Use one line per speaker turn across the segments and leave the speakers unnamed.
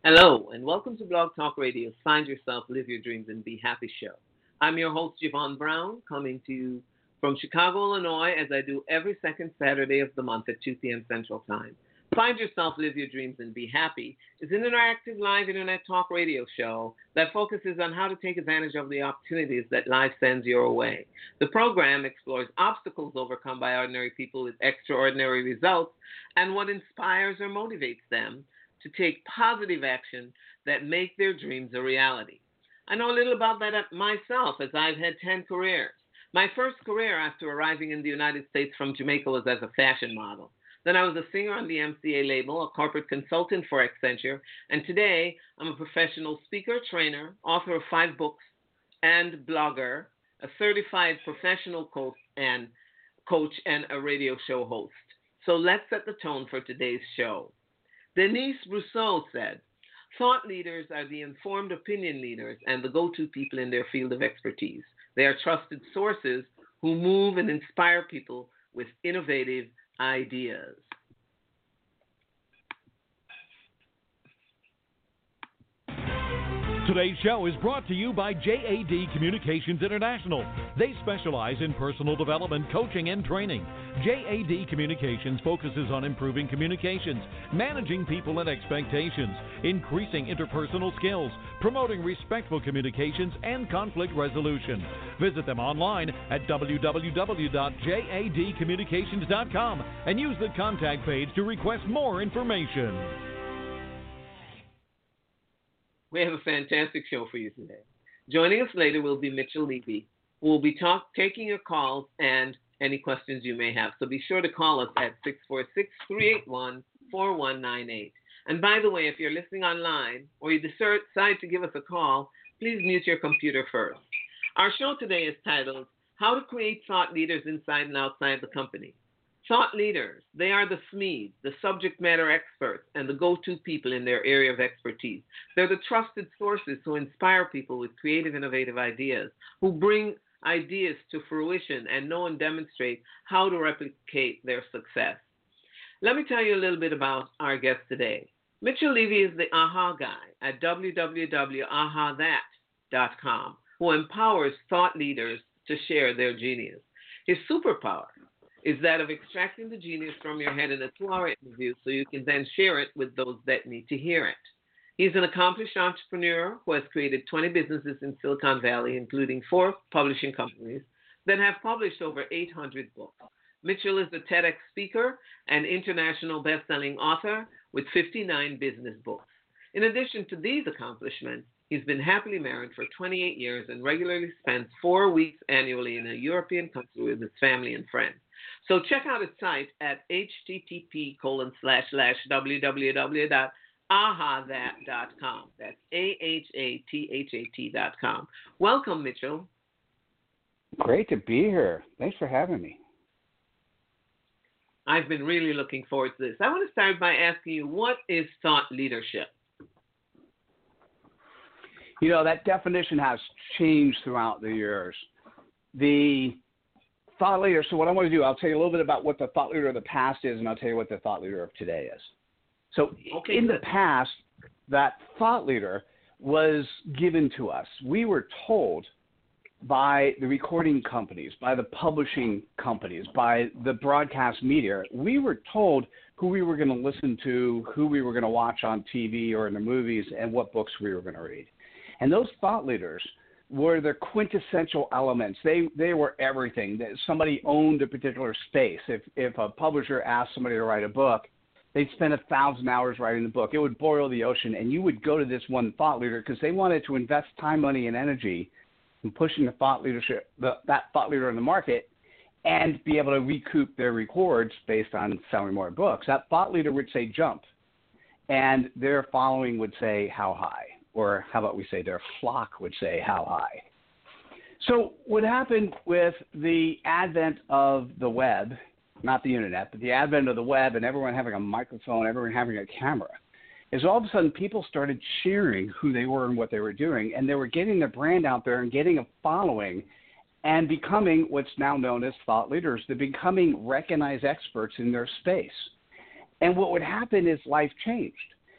Hello, and welcome to Blog Talk Radio's Find Yourself, Live Your Dreams, and Be Happy show. I'm your host, Javon Brown, coming to you from Chicago, Illinois, as I do every second Saturday of the month at 2 p.m. Central Time. Find Yourself, Live Your Dreams, and Be Happy is an interactive live internet talk radio show that focuses on how to take advantage of the opportunities that life sends your way. The program explores obstacles overcome by ordinary people with extraordinary results and what inspires or motivates them to take positive action that make their dreams a reality. I know a little about that myself, as I've had 10 careers. My first career after arriving in the United States from Jamaica was as a fashion model. Then I was a singer on the MCA label, a corporate consultant for Accenture, and today I'm a professional speaker, trainer, author of 5 books, and blogger, a certified professional coach and a radio show host. So let's set the tone for today's show. Denise Rousseau said, "Thought leaders are the informed opinion leaders and the go-to people in their field of expertise. They are trusted sources who move and inspire people with innovative ideas."
Today's show is brought to you by JAD Communications International. They specialize in personal development, coaching, and training. JAD Communications focuses on improving communications, managing people and expectations, increasing interpersonal skills, promoting respectful communications, and conflict resolution. Visit them online at www.jadcommunications.com and use the contact page to request more information.
We have a fantastic show for you today. Joining us later will be Mitchell Levy, who will be taking your calls and any questions you may have. So be sure to call us at 646-381-4198. And by the way, if you're listening online or you decide to give us a call, please mute your computer first. Our show today is titled, "How to Create Thought Leaders Inside and Outside the Company." Thought leaders, they are the SMEs, the subject matter experts, and the go-to people in their area of expertise. They're the trusted sources who inspire people with creative, innovative ideas, who bring ideas to fruition and know and demonstrate how to replicate their success. Let me tell you a little bit about our guest today. Mitchell Levy is the AHA guy at www.ahathat.com, who empowers thought leaders to share their genius. His superpower is that of extracting the genius from your head in a 2-hour interview so you can then share it with those that need to hear it. He's an accomplished entrepreneur who has created 20 businesses in Silicon Valley, including 4 publishing companies that have published over 800 books. Mitchell is a TEDx speaker and international best-selling author with 59 business books. In addition to these accomplishments, he's been happily married for 28 years and regularly spends 4 weeks annually in a European country with his family and friends. So check out his site at http://www.ahathat.com. That's AHATHAT.com. Welcome, Mitchell.
Great to be here. Thanks for having me.
I've been really looking forward to this. I want to start by asking you, what is thought leadership?
You know, that definition has changed throughout the years. The thought leader, so what I want to do, I'll tell you a little bit about what the thought leader of the past is, and I'll tell you what the thought leader of today is. So in the past, that thought leader was given to us. We were told by the recording companies, by the publishing companies, by the broadcast media, we were told who we were going to listen to, who we were going to watch on TV or in the movies, and what books we were going to read. And those thought leaders were the quintessential elements. They were everything. Somebody owned a particular space. If a publisher asked somebody to write a book, they'd spend 1,000 hours writing the book. It would boil the ocean, and you would go to this one thought leader because they wanted to invest time, money, and energy in pushing that thought leader in the market and be able to recoup their rewards based on selling more books. That thought leader would say jump, and their following would say how high. Or how about we say their flock would say how high. So what happened with the advent of the web, not the internet, but the advent of the web and everyone having a microphone, everyone having a camera, is all of a sudden people started sharing who they were and what they were doing, and they were getting their brand out there and getting a following and becoming what's now known as thought leaders. They're becoming recognized experts in their space. And what would happen is life changed.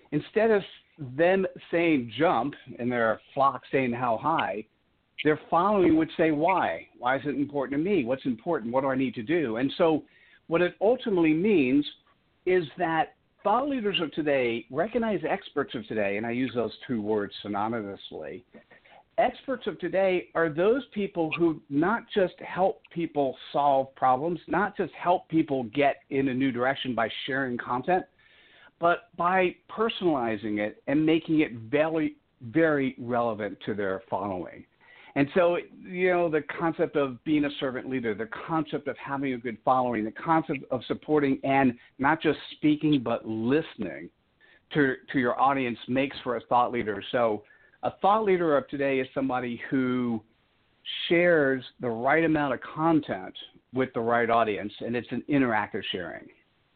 instead of them saying jump and their flock saying how high, their following would say why. Why is it important to me? What's important? What do I need to do? And so what it ultimately means is that thought leaders of today recognize experts of today, and I use those two words synonymously. Experts of today are those people who not just help people solve problems, not just help people get in a new direction by sharing content, but by personalizing it and making it very, very relevant to their following. And so, the concept of being a servant leader, the concept of having a good following, the concept of supporting and not just speaking but listening to your audience makes for a thought leader. So a thought leader of today is somebody who shares the right amount of content with the right audience, and it's an interactive sharing.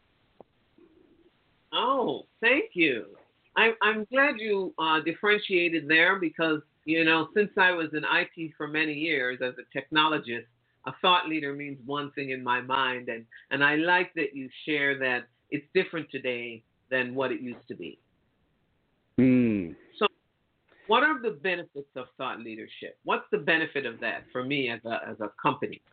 Oh, thank you. I'm glad you differentiated there because, since I was in IT for many years as a technologist, a thought leader means one thing in my mind. And I like that you share that it's different today than what it used to be. So what are the benefits of thought leadership? What's the benefit of that for me as a company?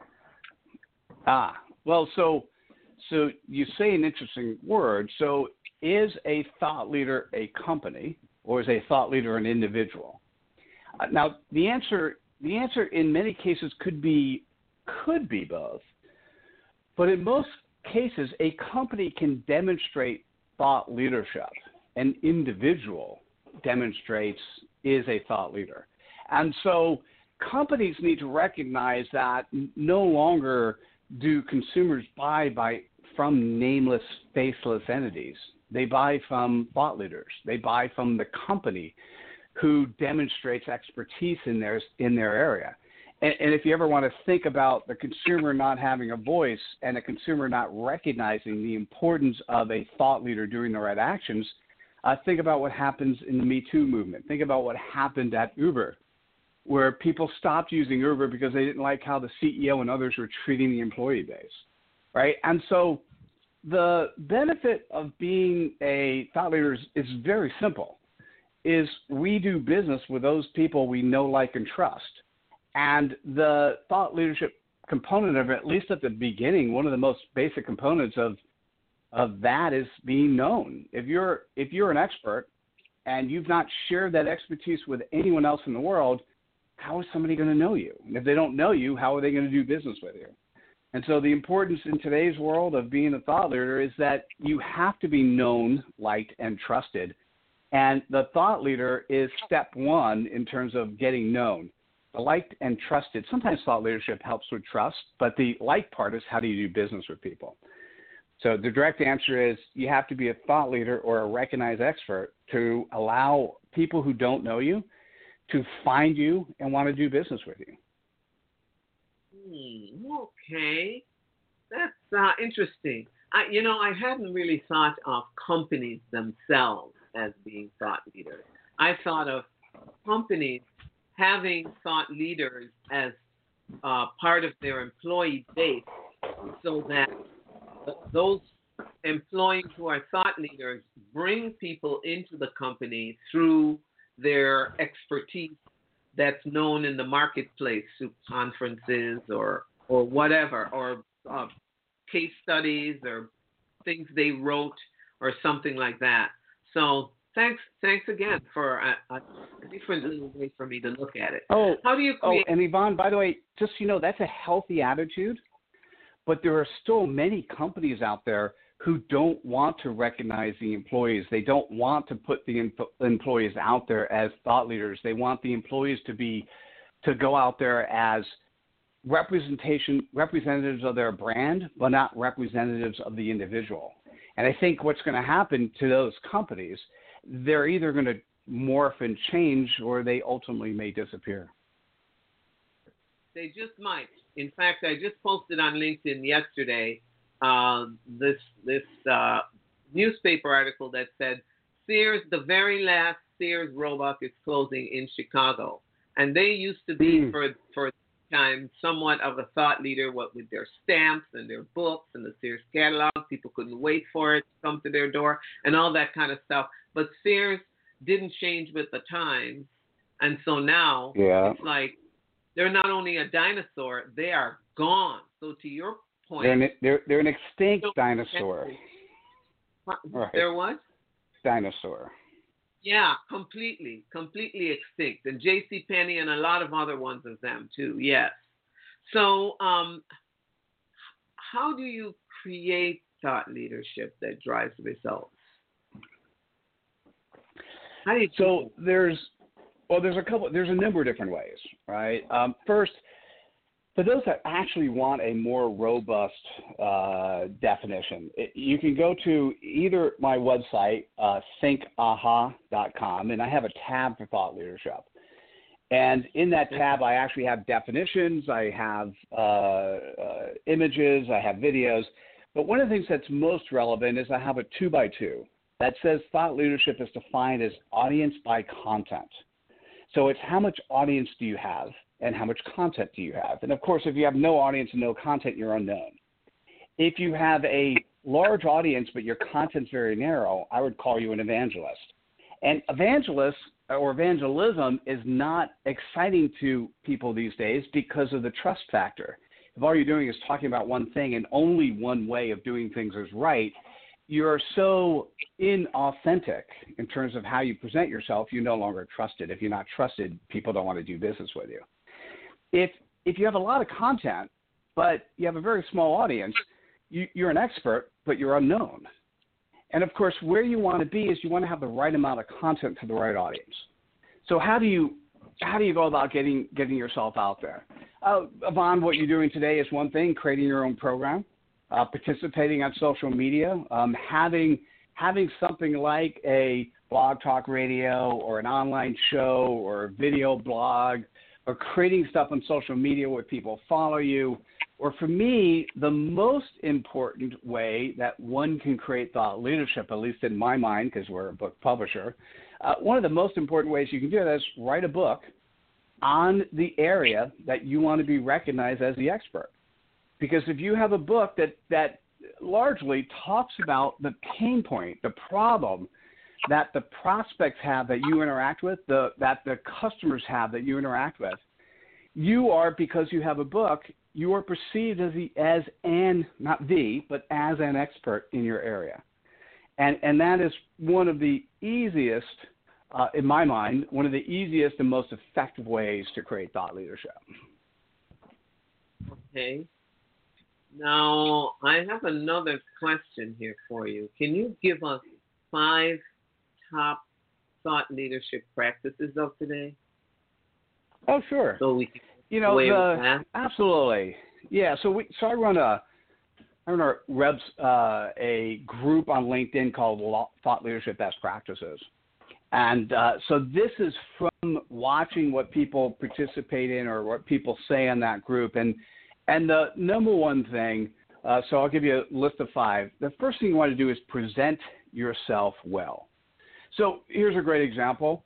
Well, so you say an interesting word. So is a thought leader a company or is a thought leader an individual? Now, the answer in many cases could be both. But in most cases, a company can demonstrate thought leadership. An individual is a thought leader. And so companies need to recognize that no longer do consumers buy from nameless, faceless entities. They buy from thought leaders. They buy from the company who demonstrates expertise in their area. And if you ever want to think about the consumer not having a voice and a consumer not recognizing the importance of a thought leader doing the right actions, think about what happens in the Me Too movement. Think about what happened at Uber, where people stopped using Uber because they didn't like how the CEO and others were treating the employee base, right? And so the benefit of being a thought leader is very simple, is we do business with those people we know, like, and trust. And the thought leadership component of it, at least at the beginning, one of the most basic components of that is being known. If you're an expert and you've not shared that expertise with anyone else in the world, how is somebody going to know you? And if they don't know you, how are they going to do business with you? And so the importance in today's world of being a thought leader is that you have to be known, liked, and trusted. And the thought leader is step one in terms of getting known. The liked and trusted, sometimes thought leadership helps with trust, but the like part is how do you do business with people? So the direct answer is you have to be a thought leader or a recognized expert to allow people who don't know you to find you and want to do business with you.
Okay. That's interesting. I hadn't really thought of companies themselves as being thought leaders. I thought of companies having thought leaders as part of their employee base so that those employees who are thought leaders bring people into the company through their expertise that's known in the marketplace through conferences or whatever, or case studies or things they wrote or something like that. So thanks again for a different little way for me to look at it. How do you create?
And Yvonne, by the way, just that's a healthy attitude, but there are still many companies out there who don't want to recognize the employees. They don't want to put the employees out there as thought leaders. They want the employees to go out there as representatives of their brand, but not representatives of the individual. And I think what's going to happen to those companies, they're either going to morph and change, or they ultimately may disappear.
They just might. In fact, I just posted on LinkedIn yesterday this newspaper article that said Sears, the very last Sears Roebuck is closing in Chicago, and they used to be for time somewhat of a thought leader, what with their stamps and their books and the Sears catalog. People couldn't wait for it to come to their door and all that kind of stuff. But Sears didn't change with the times. And so now it's like they're not only a dinosaur, they are gone. So to your point,
they're an extinct dinosaur. Right.
They're what?
Dinosaur.
Yeah, completely extinct. And J.C. Penney and a lot of other ones of them too. Yes. So, how do you create thought leadership that drives results? How do you
there's a number of different ways, right? First, for those that actually want a more robust definition, you can go to either my website, thinkaha.com, and I have a tab for thought leadership. And in that tab, I actually have definitions, I have images, I have videos. But one of the things that's most relevant is I have a 2x2 that says thought leadership is defined as audience by content. So it's how much audience do you have and how much content do you have? And of course, if you have no audience and no content, you're unknown. If you have a large audience but your content's very narrow, I would call you an evangelist. And evangelist or evangelism is not exciting to people these days because of the trust factor. If all you're doing is talking about one thing and only one way of doing things is right, you're so inauthentic in terms of how you present yourself, you're no longer trusted. If you're not trusted, people don't want to do business with you. If you have a lot of content, but you have a very small audience, you're an expert, but you're unknown. And of course, where you want to be is you want to have the right amount of content to the right audience. So how do you go about getting yourself out there? Yvonne, what you're doing today is one thing, creating your own program, participating on social media, having something like a blog talk radio or an online show or a video blog, or creating stuff on social media where people follow you. Or for me, the most important way that one can create thought leadership, at least in my mind, because we're a book publisher, one of the most important ways you can do that is write a book on the area that you want to be recognized as the expert. Because if you have a book that largely talks about the pain point, the problem that the prospects have that you interact with, that the customers have that you interact with, you are, because you have a book, you are perceived as an expert in your area. And that is one of the easiest, in my mind, one of the easiest and most effective ways to create thought leadership.
Okay. Now, I have another question here for you. Can you give us 5 top thought leadership practices of today?
Oh, sure.
So we can
absolutely. Yeah. So I run a group on LinkedIn called Thought Leadership Best Practices, and so this is from watching what people participate in or what people say in that group, and the number one thing. So I'll give you a list of 5. The first thing you want to do is present yourself well. So here's a great example.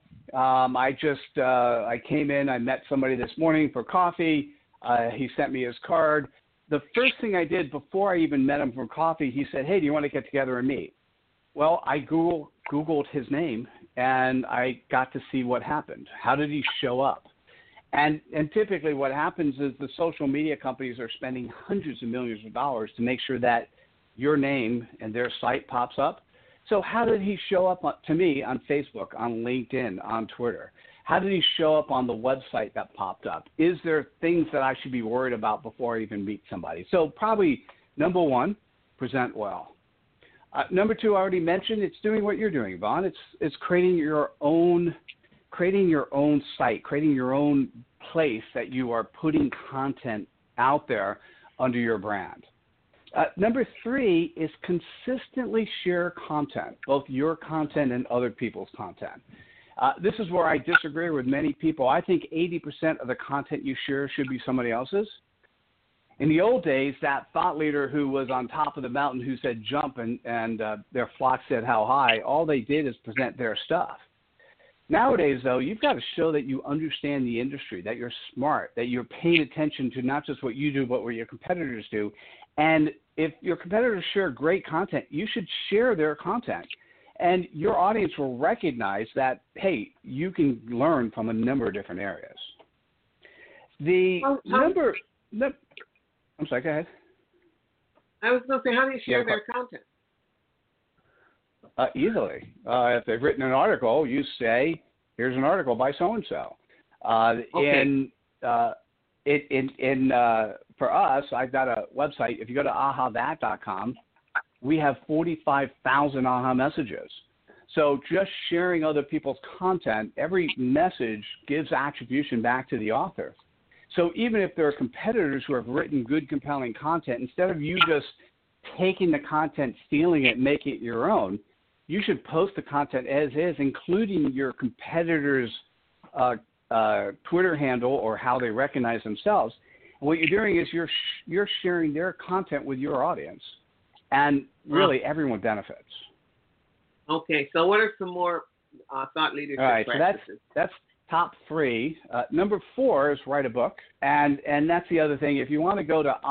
I came in, I met somebody this morning for coffee. He sent me his card. The first thing I did before I even met him for coffee, he said, "Hey, do you want to get together and meet?" Well, I Googled his name and I got to see what happened. How did he show up? And typically what happens is the social media companies are spending hundreds of millions of dollars to make sure that your name and their site pops up. So how did he show up to me on Facebook, on LinkedIn, on Twitter? How did he show up on the website that popped up? Is there things that I should be worried about before I even meet somebody? So probably number 1, present well. Number 2, I already mentioned, it's doing what you're doing, Yvonne. It's creating your own site, creating your own place that you are putting content out there under your brand. Number 3 is consistently share content, both your content and other people's content. This is where I disagree with many people. I think 80% of the content you share should be somebody else's. In the old days, that thought leader who was on top of the mountain who said jump and their flock said how high, all they did is present their stuff. Nowadays, though, you've got to show that you understand the industry, that you're smart, that you're paying attention to not just what you do, but what your competitors do. And if your competitors share great content, you should share their content. And your audience will recognize that, hey, you can learn from a number of different areas. I'm sorry, go ahead.
I was going to say, how do you share their content?
Easily. If they've written an article, you say, here's an article by so-and-so.
Okay.
For us, I've got a website. If you go to ahathat.com, we have 45,000 AHA messages. So just sharing other people's content, every message gives attribution back to the author. So even if there are competitors who have written good, compelling content, instead of you just taking the content, stealing it, making it your own, you should post the content as is, including your competitor's Twitter handle or how they recognize themselves. And what you're doing is you're sharing their content with your audience, and really everyone benefits.
Okay, so what are some more thought leadership practices?
All right, so that's top 3. Number 4 is write a book, and that's the other thing. If you want to go to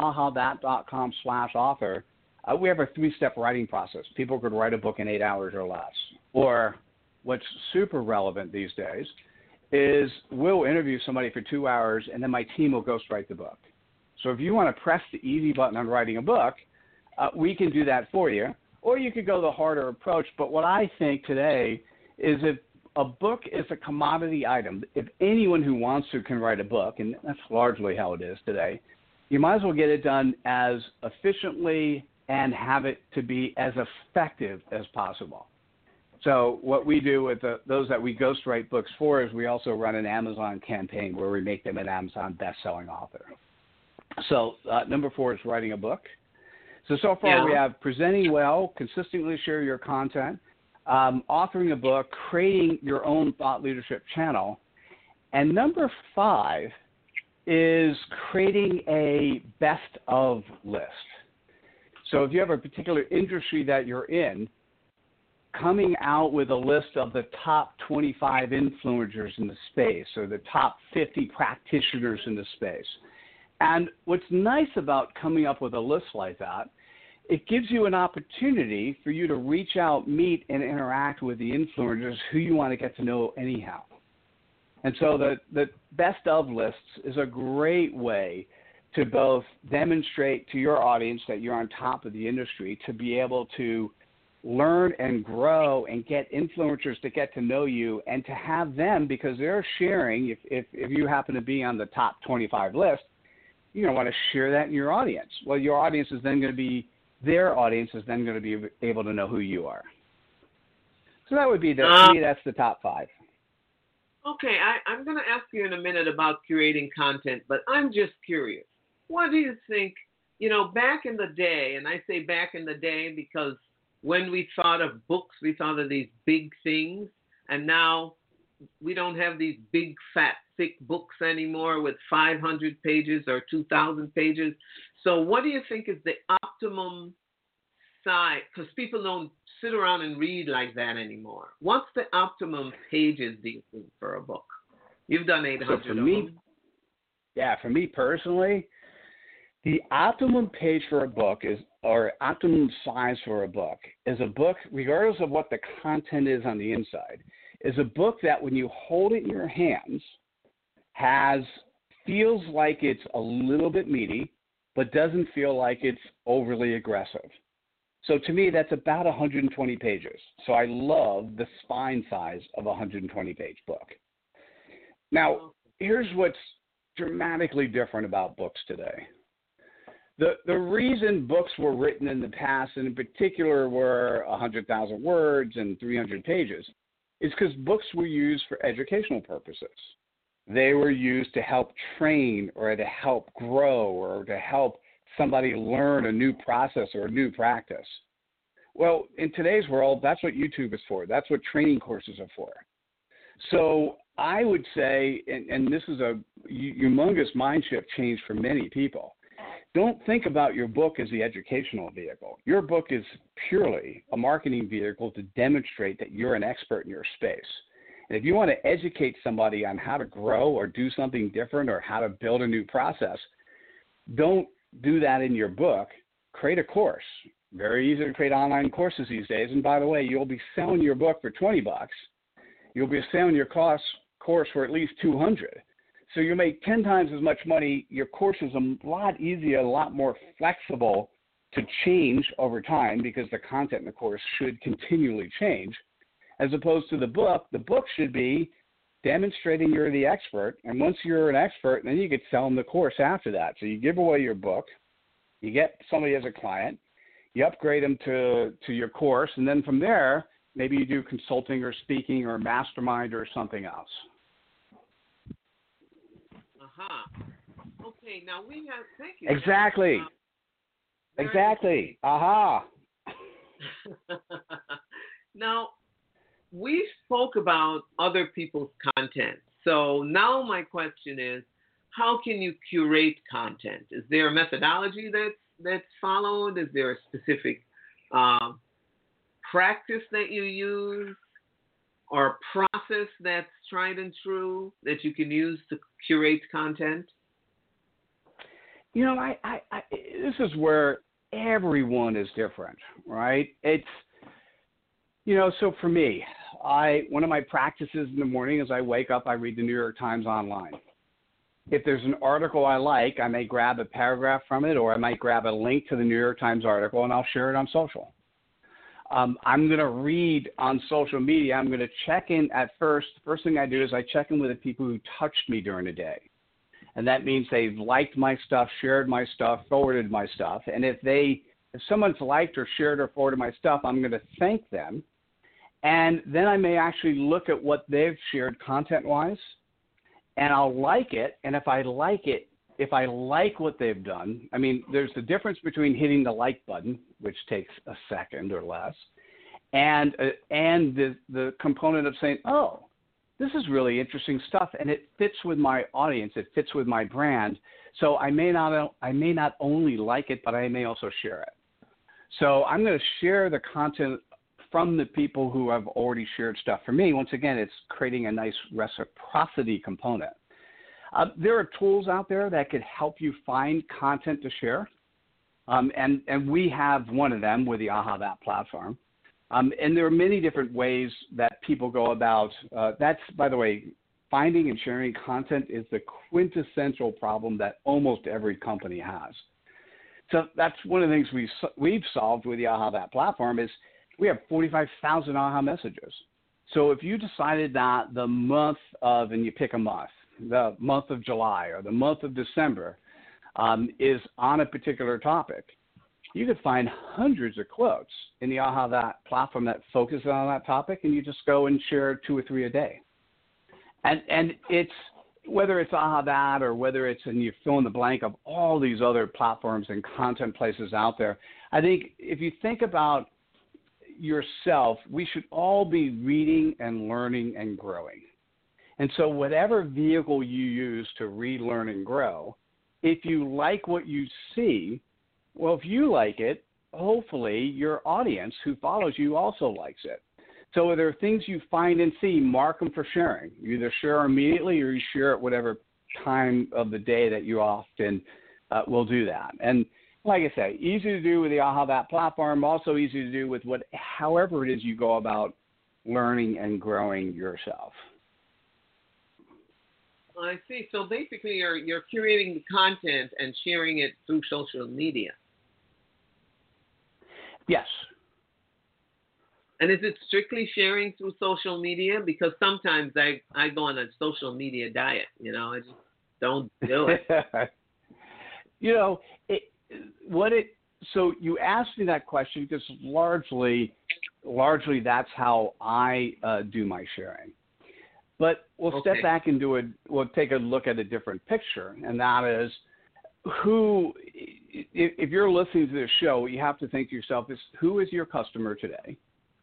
ahathat.com/author, we have a 3-step writing process. People could write a book in 8 hours or less. Or what's super relevant these days is we'll interview somebody for 2 hours, and then my team will ghostwrite the book. So if you want to press the easy button on writing a book, we can do that for you. Or you could go the harder approach. But what I think today is if a book is a commodity item, if anyone who wants to can write a book, and that's largely how it is today, you might as well get it done as efficiently and have it to be as effective as possible. So what we do with those that we ghostwrite books for is we also run an Amazon campaign where we make them an Amazon best-selling author. So number 4 is writing a book. So far we have presenting well, consistently share your content, authoring a book, creating your own thought leadership channel. And number 5 is creating a best of list. So if you have a particular industry that you're in, coming out with a list of the top 25 influencers in the space or the top 50 practitioners in the space. And what's nice about coming up with a list like that, it gives you an opportunity for you to reach out, meet, and interact with the influencers who you want to get to know anyhow. And so the best of lists is a great way to both demonstrate to your audience that you're on top of the industry, to be able to learn and grow and get influencers to get to know you, and to have them, because they're sharing, if you happen to be on the top 25 list, you're going to want to share that in your audience. Well, your audience is then going to be, their audience is then going to be able to know who you are. So that would be, to me, that's the top 5.
Okay, I'm going to ask you in a minute about curating content, but I'm just curious. What do you think, back in the day, and I say back in the day because when we thought of books, we thought of these big things, and now we don't have these big, fat, thick books anymore with 500 pages or 2,000 pages. So what do you think is the optimum size? Because people don't sit around and read like that anymore. What's the optimum pages, do you think, for a book? You've done 800
of them. Yeah, for me personally, the optimum page for a book or optimum size for a book, regardless of what the content is on the inside, is a book that when you hold it in your hands feels like it's a little bit meaty, but doesn't feel like it's overly aggressive. So to me, that's about 120 pages. So I love the spine size of a 120-page book. Now, here's what's dramatically different about books today. The reason books were written in the past, and in particular were 100,000 words and 300 pages, is because books were used for educational purposes. They were used to help train or to help grow or to help somebody learn a new process or a new practice. Well, in today's world, that's what YouTube is for. That's what training courses are for. So I would say, and this is a humongous mind shift change for many people, don't think about your book as the educational vehicle. Your book is purely a marketing vehicle to demonstrate that you're an expert in your space. And if you want to educate somebody on how to grow or do something different or how to build a new process, don't do that in your book. Create a course. Very easy to create online courses these days. And by the way, you'll be selling your book for $20. You'll be selling your course for at least $200. So you make 10 times as much money. Your course is a lot easier, a lot more flexible to change over time because the content in the course should continually change. As opposed to the book should be demonstrating you're the expert. And once you're an expert, then you could sell them the course after that. So you give away your book, you get somebody as a client, you upgrade them to your course, and then from there, maybe you do consulting or speaking or mastermind or something else.
Okay, now we have, thank you.
Exactly. Exactly. Aha.
Now, we spoke about other people's content. So now my question is, how can you curate content? Is there a methodology that's followed? Is there a specific practice that you use or a process that's tried and true that you can use to curate content?
You know, I this is where everyone is different, right? It's, you know, so for me, one of my practices in the morning is I wake up, I read the New York Times online. If there's an article I like, I may grab a paragraph from it, or I might grab a link to the New York Times article and I'll share it on social. I'm going to read on social media. I'm going to check in at first. The first thing I do is I check in with the people who touched me during the day. And that means they've liked my stuff, shared my stuff, forwarded my stuff. And if someone's liked or shared or forwarded my stuff, I'm going to thank them. And then I may actually look at what they've shared content-wise, and I'll like it. And if I like what they've done, I mean, there's the difference between hitting the like button, which takes a second or less, and the component of saying, oh, this is really interesting stuff, and it fits with my audience, it fits with my brand. So I may not only like it, but I may also share it. So I'm going to share the content from the people who have already shared stuff. For me, once again, it's creating a nice reciprocity component. There are tools out there that could help you find content to share, and we have one of them with the AhaVat platform. And there are many different ways that people go about. That's, by the way, finding and sharing content is the quintessential problem that almost every company has. So that's one of the things we've solved with the AhaVat platform is we have 45,000 AHA messages. So if you decided that the month of, and you pick a month, the month of July or the month of December is on a particular topic, you could find hundreds of quotes in the AhaVat platform that focus on that topic, and you just go and share 2 or 3 a day. And it's, whether it's AhaVat or whether it's, and you fill in the blank of all these other platforms and content places out there, I think if you think about yourself, we should all be reading and learning and growing. And so whatever vehicle you use to read, learn, and grow, if you like what you see, well, if you like it, hopefully your audience who follows you also likes it. So if there are things you find and see, mark them for sharing. You either share immediately or you share at whatever time of the day that you often will do that. And like I say, easy to do with the AhaVat platform, also easy to do with however it is you go about learning and growing yourself.
I see. So basically you're curating the content and sharing it through social media.
Yes.
And is it strictly sharing through social media? Because sometimes I go on a social media diet, I just don't do it. So you asked me that question because largely that's how I do my sharing. But we'll step back and we'll take a look at a different picture, and that is if you're listening to this show, you have to think to yourself, who is your customer today?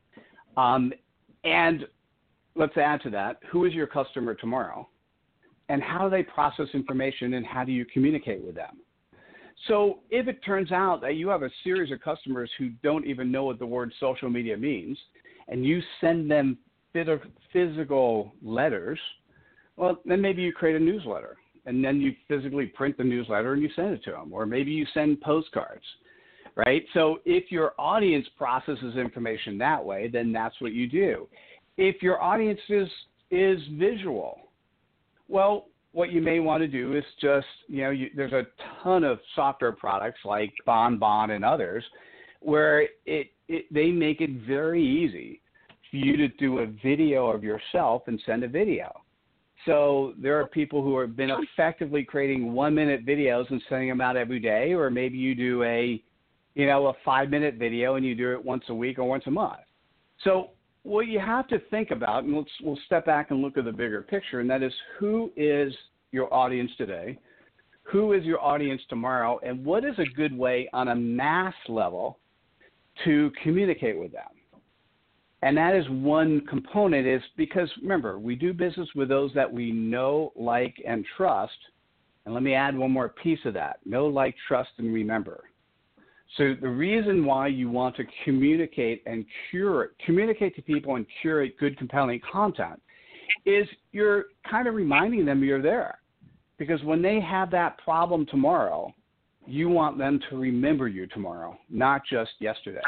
And let's add to that, who is your customer tomorrow? And how do they process information, and how do you communicate with them? So if it turns out that you have a series of customers who don't even know what the word social media means, and you send them
physical letters, well, then maybe you create a newsletter, and then you physically print the newsletter and you send it to them. Or maybe you send postcards, right? So if your audience processes information that way, then that's what you do. If your audience is visual, well, what you may want to do is just, there's a ton of software products like Bonbon and others where they make it very easy for you to do a video of yourself and send a video. So there are people who have been effectively creating 1-minute videos and sending them out every day, or maybe you do a 5-minute video and you do it once a week or once a month. So what you have to think about, and we'll step back and look at the bigger picture, and that is, who is your audience today? Who is your audience tomorrow? And what is a good way on a mass level to communicate with them? And that is one component, is because, remember, we do business with those that we know, like, and trust. And let me add one more piece of that: know, like, trust, and remember. So the reason why you want to communicate to people and curate good, compelling content is you're kind of reminding them you're there. Because when they have that problem tomorrow, you want them to remember you tomorrow, not just yesterday.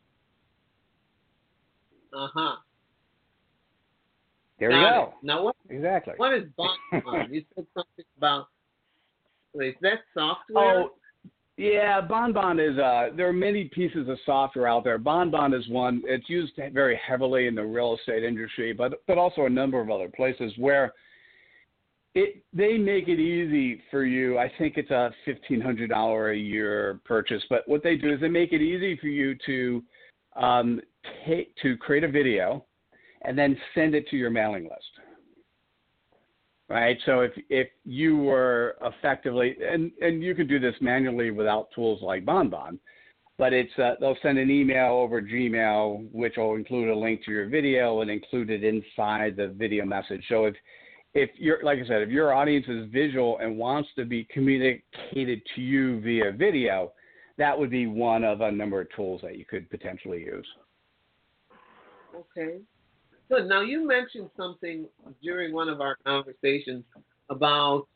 Uh-huh.
There you go.
Now, what
exactly.
What is Bonbon? You said something about, is that software?
Oh, yeah, Bonbon is, there are many pieces of software out there. Bonbon is one. It's used very heavily in the real estate industry, but also a number of other places where they make it easy for you. I think it's a $1,500 a year purchase, but what they do is they make it easy for you to create a video and then send it to your mailing list. Right. So if you were effectively, and you could do this manually without tools like Bonbon, but it's they'll send an email over Gmail, which will include a link to your video and include it inside the video message. So if you're, like I said, if your audience is visual and wants to be communicated to you via video, that would be one of a number of tools that you could potentially use.
Okay. Good. Now, you mentioned something during one of our conversations about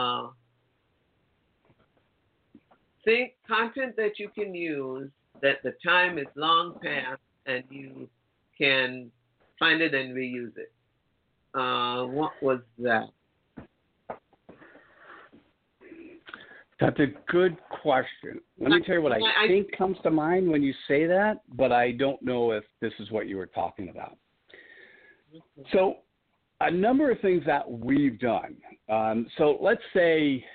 content that you can use that the time is long past and you can find it and reuse it. What was that?
That's a good question. Let me tell you what I think comes to mind when you say that, but I don't know if this is what you were talking about. So a number of things that we've done. So let's say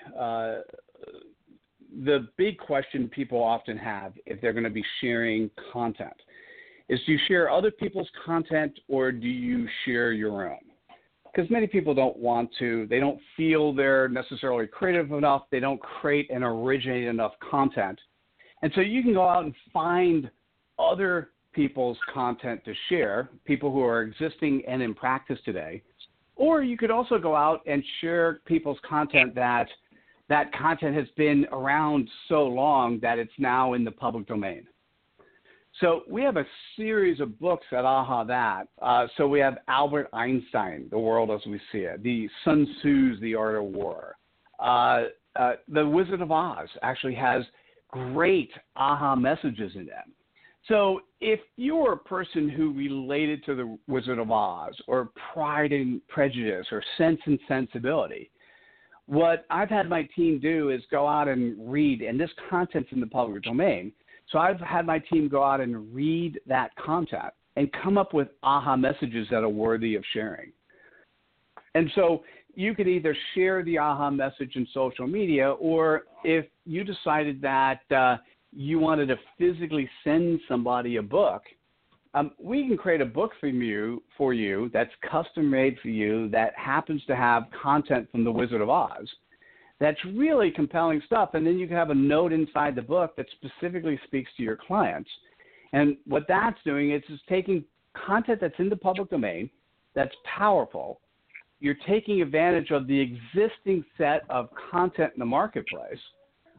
the big question people often have if they're going to be sharing content is, do you share other people's content or do you share your own? Because many people don't want to. They don't feel they're necessarily creative enough. They don't create and originate enough content. And so you can go out and find other people's content to share, people who are existing and in practice today. Or you could also go out and share people's content that content has been around so long that it's now in the public domain. So we have a series of books at Aha That. So we have Albert Einstein, The World as We See It, the Sun Tzu's The Art of War. The Wizard of Oz actually has great aha messages in them. So if you're a person who related to the Wizard of Oz or Pride and Prejudice or Sense and Sensibility, what I've had my team do is go out and read, and this content's in the public domain. So I've had my team go out and read that content and come up with aha messages that are worthy of sharing. And so you could either share the aha message in social media, or if you decided that you wanted to physically send somebody a book, we can create a book for you that's custom made for you that happens to have content from the Wizard of Oz. That's really compelling stuff. And then you can have a note inside the book that specifically speaks to your clients. And what that's doing is taking content that's in the public domain, that's powerful. You're taking advantage of the existing set of content in the marketplace,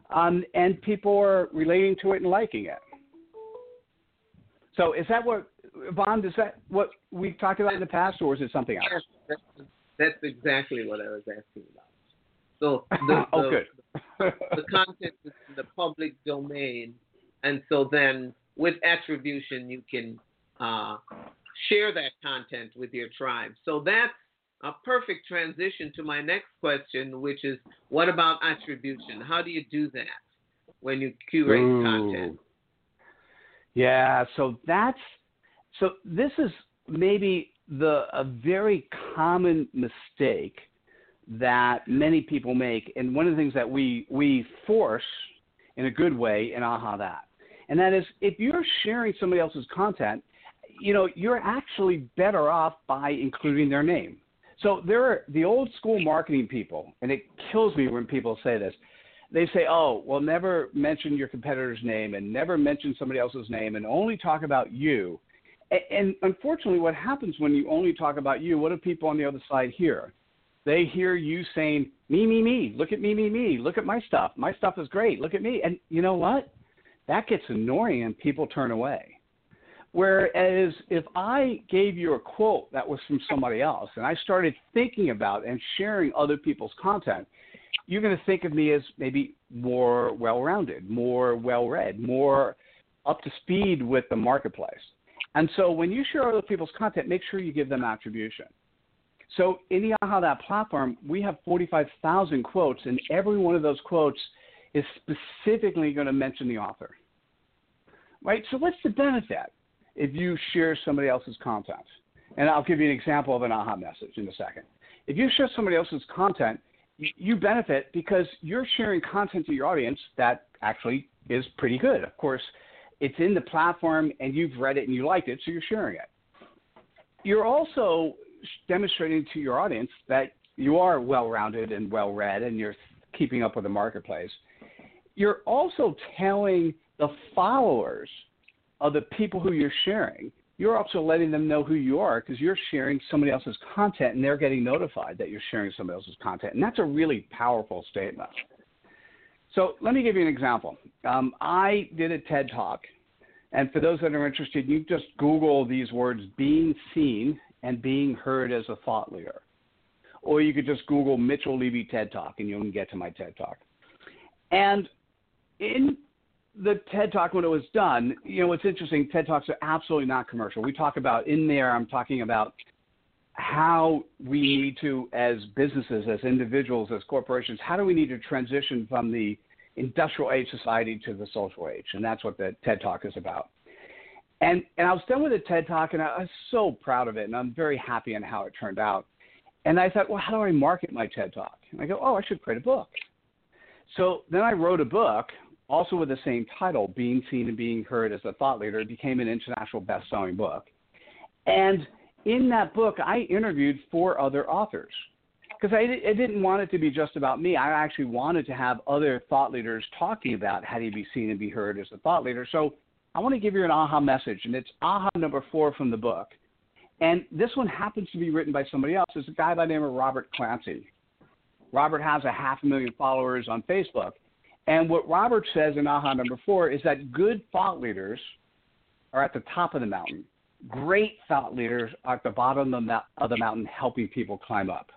and people are relating to it and liking it. So is that what Vaughn, is that what we talked about in the past, or is it something else?
That's exactly what I was asking about. So
good.
the content is in the public domain, and so then with attribution, you can share that content with your tribe. So that's a perfect transition to my next question, which is, what about attribution? How do you do that when you curate content?
Yeah, so this is maybe a very common mistake that many people make, and one of the things that we force in a good way in Aha That. And that is, if you're sharing somebody else's content, you're actually better off by including their name. So there are the old school marketing people, and it kills me when people say this. They say, oh, well, never mention your competitor's name and never mention somebody else's name and only talk about you. And unfortunately, what happens when you only talk about you, what do people on the other side hear? They hear you saying, me, look at me, look at my stuff. My stuff is great, look at me. And you know what? That gets annoying and people turn away. Whereas if I gave you a quote that was from somebody else and I started thinking about and sharing other people's content, you're going to think of me as maybe more well-rounded, more well-read, more up to speed with the marketplace. And so when you share other people's content, make sure you give them attribution. So in the Aha That platform, we have 45,000 quotes, and every one of those quotes is specifically going to mention the author. Right? So what's the benefit if you share somebody else's content? And I'll give you an example of an Aha message in a second. If you share somebody else's content, you benefit because you're sharing content to your audience that actually is pretty good. Of course, it's in the platform and you've read it and you liked it, so you're sharing it. You're also demonstrating to your audience that you are well-rounded and well-read and you're keeping up with the marketplace. You're also telling the followers of the people who you're sharing, you're also letting them know who you are because you're sharing somebody else's content and they're getting notified that you're sharing somebody else's content. And that's a really powerful statement. So let me give you an example. I did a TED Talk. And for those that are interested, you just Google these words, being seen and being heard as a thought leader. Or you could just Google Mitchell Levy TED Talk and you'll get to my TED Talk. And in the TED Talk, when it was done, it's interesting, TED Talks are absolutely not commercial. We talk about, in there, I'm talking about how we need to, as businesses, as individuals, as corporations, how do we need to transition from the industrial age society to the social age? And that's what the TED Talk is about. And I was done with the TED Talk, and I was so proud of it, and I'm very happy on how it turned out. And I thought, well, how do I market my TED Talk? And I go, I should create a book. So then I wrote a book, also with the same title, Being Seen and Being Heard as a Thought Leader. It became an international best-selling book. And in that book, I interviewed 4 other authors because I didn't want it to be just about me. I actually wanted to have other thought leaders talking about how do you be seen and be heard as a thought leader. So I want to give you an aha message, and it's aha number 4 from the book. And this one happens to be written by somebody else. It's a guy by the name of Robert Clancy. Robert has 500,000 followers on Facebook. And what Robert says in aha number 4 is that good thought leaders are at the top of the mountain. Great thought leaders are at the bottom of the mountain helping people climb up.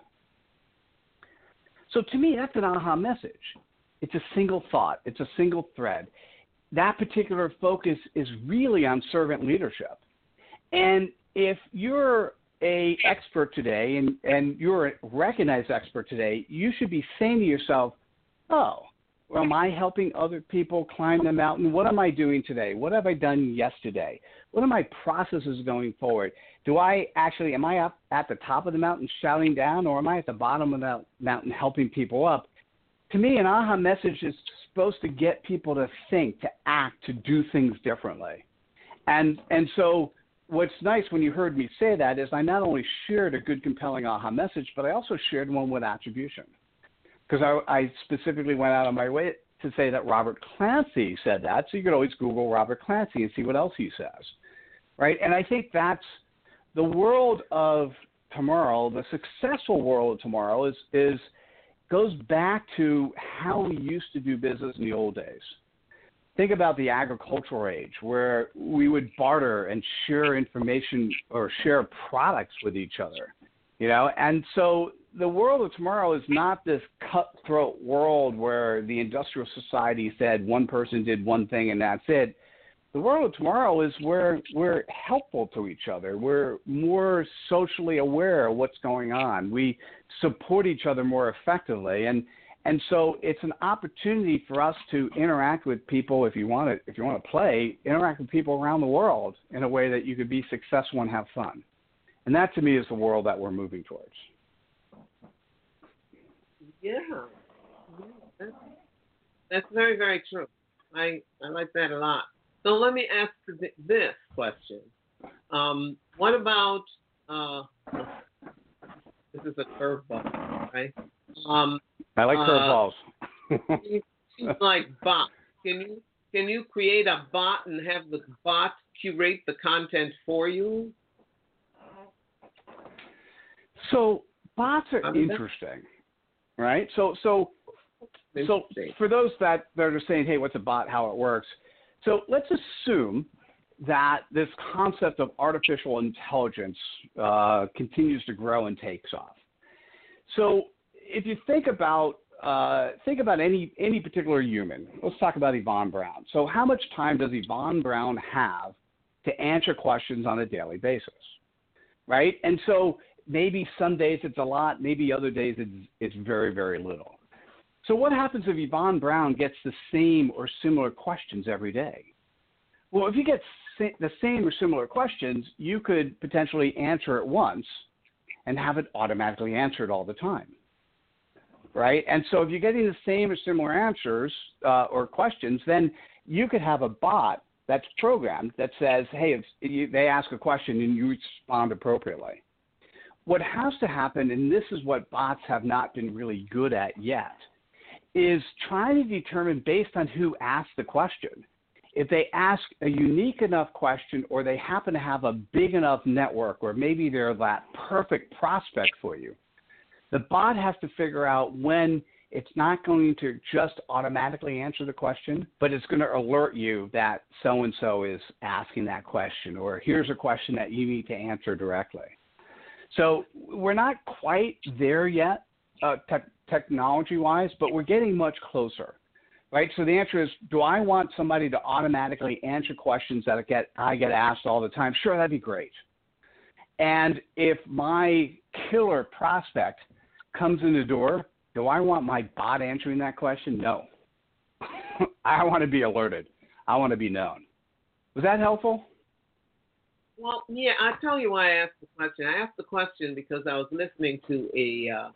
So to me, that's an aha message. It's a single thought. It's a single thread. That particular focus is really on servant leadership. And if you're an expert today and you're a recognized expert today, you should be saying to yourself, well, am I helping other people climb the mountain? What am I doing today? What have I done yesterday? What are my processes going forward? Am I up at the top of the mountain shouting down, or am I at the bottom of the mountain helping people up? To me, an aha message is supposed to get people to think, to act, to do things differently. And so what's nice when you heard me say that is I not only shared a good, compelling aha message, but I also shared one with attribution. Because I specifically went out on my way to say that Robert Clancy said that, so you could always Google Robert Clancy and see what else he says, right? And I think that's the world of tomorrow. The successful world of tomorrow goes back to how we used to do business in the old days. Think about the agricultural age where we would barter and share information or share products with each other, And so the world of tomorrow is not this cutthroat world where the industrial society said one person did one thing and that's it. The world of tomorrow is where we're helpful to each other. We're more socially aware of what's going on. We support each other more effectively. And so it's an opportunity for us to interact with people if you want to play, interact with people around the world in a way that you could be successful and have fun. And that to me is the world that we're moving towards.
Yeah. That's very, very true. I like that a lot. So let me ask this question. What about, this is a curveball, right?
I like curveballs.
Like bots. Can you create a bot and have the bot curate the content for you?
So bots are interesting, right? So for those that are saying, hey, what's a bot, how it works? So let's assume that this concept of artificial intelligence continues to grow and takes off. So if you think about any particular human, let's talk about Yvonne Brown. So how much time does Yvonne Brown have to answer questions on a daily basis, right? And so maybe some days it's a lot, maybe other days it's very, very little. So what happens if Yvonne Brown gets the same or similar questions every day? Well, if you get the same or similar questions, you could potentially answer it once and have it automatically answered all the time, right? And so if you're getting the same or similar answers or questions, then you could have a bot that's programmed that says, hey, they ask a question and you respond appropriately. What has to happen, and this is what bots have not been really good at yet, is trying to determine based on who asked the question. If they ask a unique enough question or they happen to have a big enough network or maybe they're that perfect prospect for you, the bot has to figure out when it's not going to just automatically answer the question, but it's going to alert you that so-and-so is asking that question, or here's a question that you need to answer directly. So we're not quite there yet technology-wise, but we're getting much closer. Right? So the answer is, do I want somebody to automatically answer questions that I get asked all the time? Sure, that'd be great. And if my killer prospect comes in the door, do I want my bot answering that question? No. I want to be alerted. I want to be known. Was that helpful?
Well, yeah, I'll tell you why I asked the question. I asked the question because I was listening to a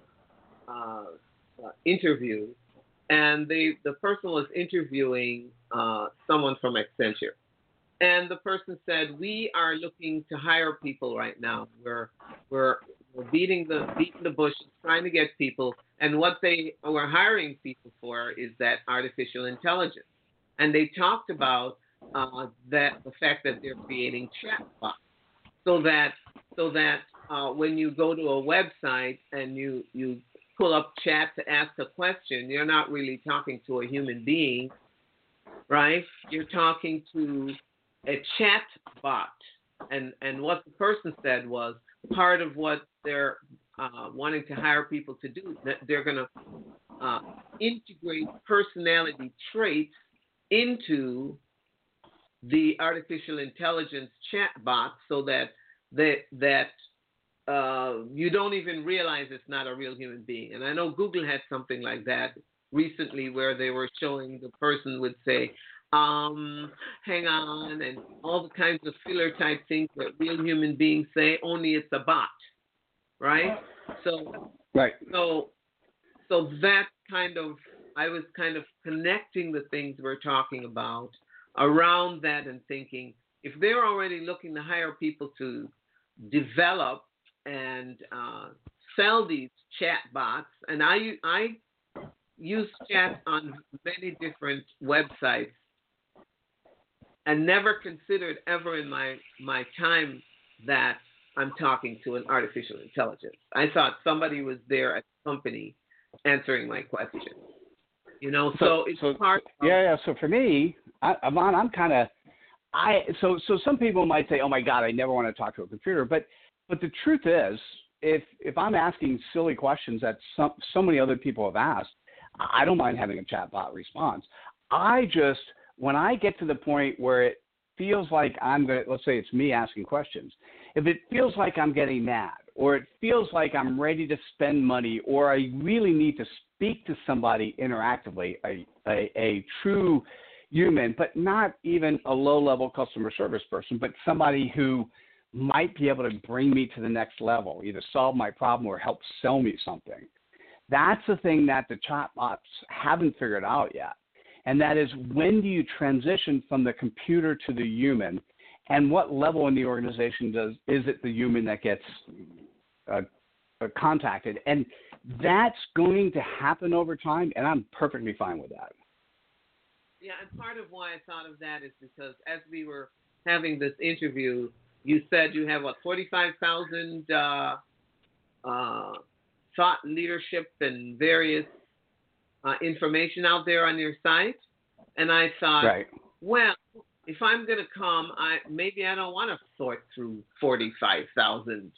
interview, and the person was interviewing someone from Accenture. And the person said, we are looking to hire people right now. We're beating the bush, trying to get people. And what they were hiring people for is that artificial intelligence. And they talked about the fact that they're creating chatbots so that when you go to a website and you pull up chat to ask a question, you're not really talking to a human being, right? You're talking to a chat bot. And what the person said was part of what they're wanting to hire people to do, that they're going to integrate personality traits into the artificial intelligence chat bot so that you don't even realize it's not a real human being. And I know Google had something like that recently where they were showing the person would say, hang on, and all the kinds of filler type things that real human beings say, only it's a bot, right? So that kind of, I was kind of connecting the things we're talking about around that and thinking, if they're already looking to hire people to develop and sell these chat bots, and I use chat on many different websites and never considered ever in my time that I'm talking to an artificial intelligence. I thought somebody was there at the company answering my question. You know, so it's part of...
Yeah. So for me, Yvonne, so some people might say, oh my God, I never want to talk to a computer. But the truth is, if I'm asking silly questions that so many other people have asked, I don't mind having a chatbot response. When I get to the point where it feels like let's say it's me asking questions, if it feels like I'm getting mad, or it feels like I'm ready to spend money, or I really need to speak to somebody interactively, a true human, but not even a low-level customer service person, but somebody who might be able to bring me to the next level, either solve my problem or help sell me something. That's the thing that the chatbots haven't figured out yet. And that is, when do you transition from the computer to the human, and what level in the organization is it the human that gets contacted? And that's going to happen over time, and I'm perfectly fine with that.
Yeah, and part of why I thought of that is because as we were having this interview, you said you have, 45,000 thought leadership and various information out there on your site. And I thought,
right.
Well, if I'm going to come, maybe I don't want to sort through 45,000.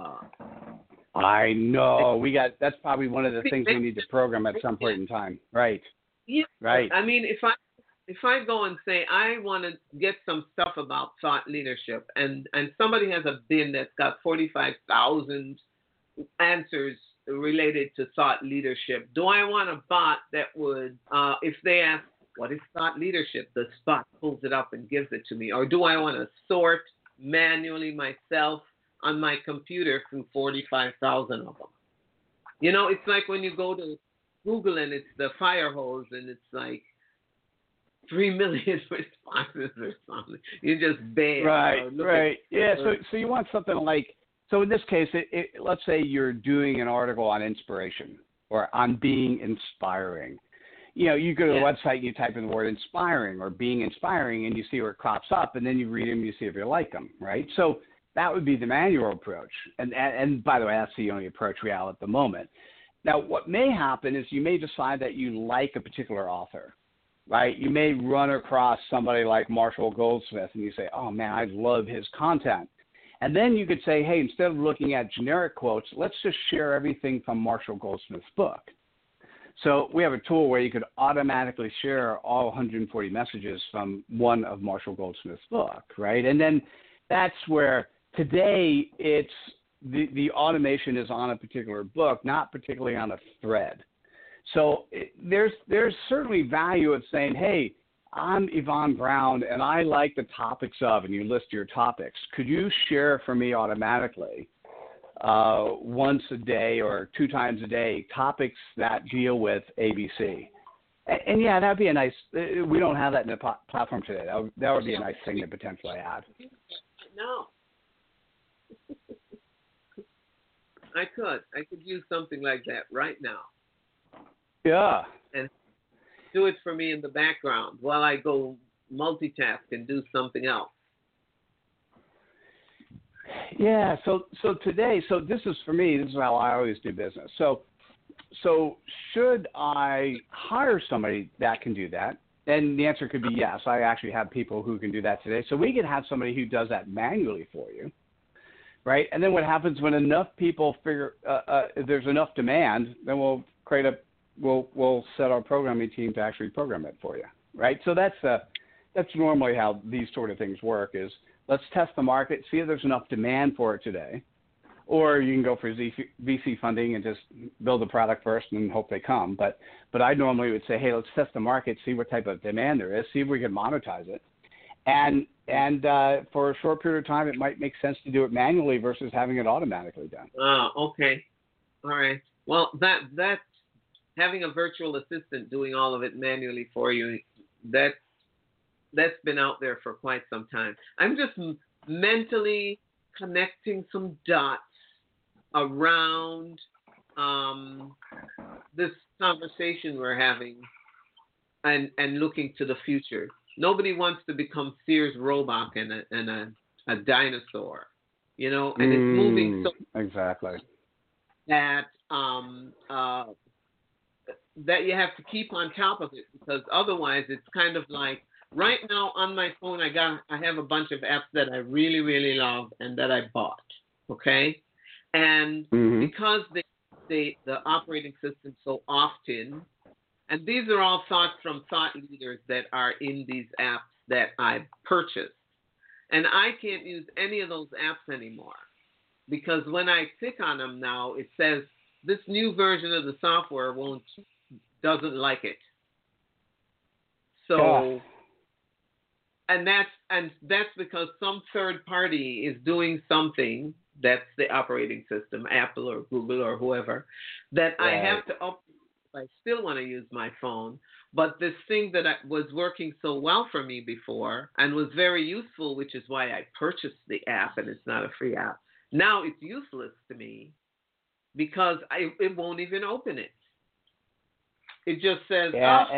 I know. That's probably one of the things we need to program at some point in time. Right.
Yeah.
Right.
I mean, if I go and say I want to get some stuff about thought leadership, and somebody has a bin that's got 45,000 answers related to thought leadership, do I want a bot that would, if they ask, what is thought leadership, the bot pulls it up and gives it to me? Or do I want to sort manually myself on my computer through 45,000 of them? You know, it's like when you go to Google and it's the fire hose and it's like 3 million responses or something. You just bam.
Right. Yeah. So you want something like, so in this case, let's say you're doing an article on inspiration or on being inspiring. You know, you go to the website and you type in the word inspiring or being inspiring, and you see where it crops up, and then you read them, you see if you like them, right? So that would be the manual approach. And by the way, that's the only approach we have at the moment. Now, what may happen is you may decide that you like a particular author, right? You may run across somebody like Marshall Goldsmith, and you say, oh, man, I love his content. And then you could say, hey, instead of looking at generic quotes, let's just share everything from Marshall Goldsmith's book. So we have a tool where you could automatically share all 140 messages from one of Marshall Goldsmith's book, right? And then that's where today it's the automation is on a particular book, not particularly on a thread. So there's certainly value of saying, hey, I'm Yvonne Brown, and I like the topics of, and you list your topics. Could you share for me automatically once a day or 2 times a day topics that deal with ABC? And yeah, that'd be a nice. We don't have that in the platform today. That would be a nice thing to potentially add.
No. I could use something like that right now.
Yeah.
And do it for me in the background while I go multitask and do something else.
Yeah. So today, this is for me. This is how I always do business. So should I hire somebody that can do that? And the answer could be yes. I actually have people who can do that today. So we could have somebody who does that manually for you, right? And then what happens when enough people figure if there's enough demand, then we'll set our programming team to actually program it for you, right? So that's normally how these sort of things work. Is let's test the market, see if there's enough demand for it today, or you can go for VC funding and just build the product first and hope they come. But I normally would say, hey, let's test the market, see what type of demand there is, see if we can monetize it. And for a short period of time, it might make sense to do it manually versus having it automatically done.
Okay. All right. Well, that having a virtual assistant doing all of it manually for you, that's been out there for quite some time. I'm just mentally connecting some dots around this conversation we're having and looking to the future. Nobody wants to become Sears Roebuck and a dinosaur, you know, and it's moving so
exactly
that that you have to keep on top of it, because otherwise it's kind of like right now on my phone, I have a bunch of apps that I really, really love and that I bought. Okay, and because the operating system so often, and these are all thoughts from thought leaders that are in these apps that I purchased, and I can't use any of those apps anymore because when I click on them now, it says this new version of the software doesn't like it. So, and that's because some third party is doing something. That's the operating system, Apple or Google or whoever, that I have to update. I still want to use my phone, but this thing that was working so well for me before and was very useful, which is why I purchased the app, and it's not a free app. Now it's useless to me because it won't even open it. It just says,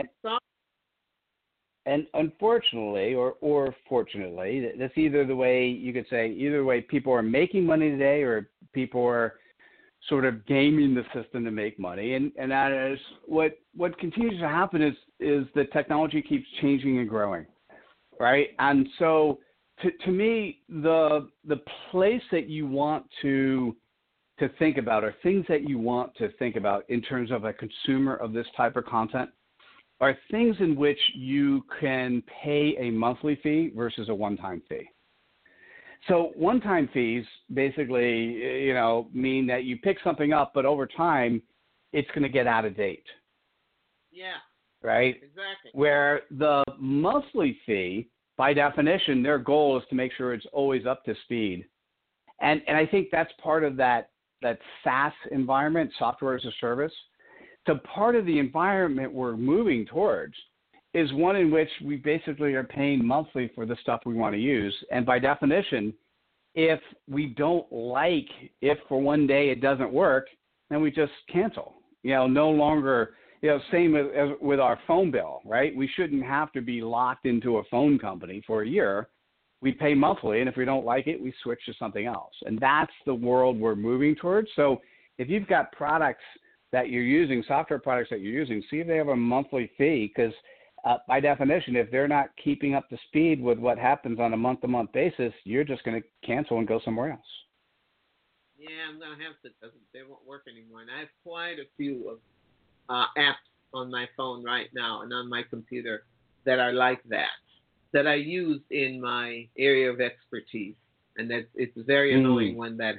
And unfortunately, or fortunately, that's either the way you could say, either way people are making money today or people are sort of gaming the system to make money. And that is what continues to happen is that technology keeps changing and growing, right? And so to me, the place that you want to think about or things that you want to think about in terms of a consumer of this type of content are things in which you can pay a monthly fee versus a one-time fee. So one-time fees basically, mean that you pick something up, but over time, it's going to get out of date.
Yeah.
Right?
Exactly.
Where the monthly fee, by definition, their goal is to make sure it's always up to speed. And I think that's part of that SaaS environment, software as a service. So part of the environment we're moving towards is one in which we basically are paying monthly for the stuff we want to use. And by definition, if we don't like, if for one day it doesn't work, then we just cancel. No longer, same with our phone bill, right? We shouldn't have to be locked into a phone company for a year. We pay monthly, and if we don't like it, we switch to something else. And that's the world we're moving towards. So if you've got products that you're using, software products that you're using, see if they have a monthly fee, because by definition, if they're not keeping up to speed with what happens on a month-to-month basis, you're just going to cancel and go somewhere else.
Yeah, I'm going to have to, because they won't work anymore. And I have quite a few of apps on my phone right now and on my computer that are like that I use in my area of expertise. And it's very annoying when that.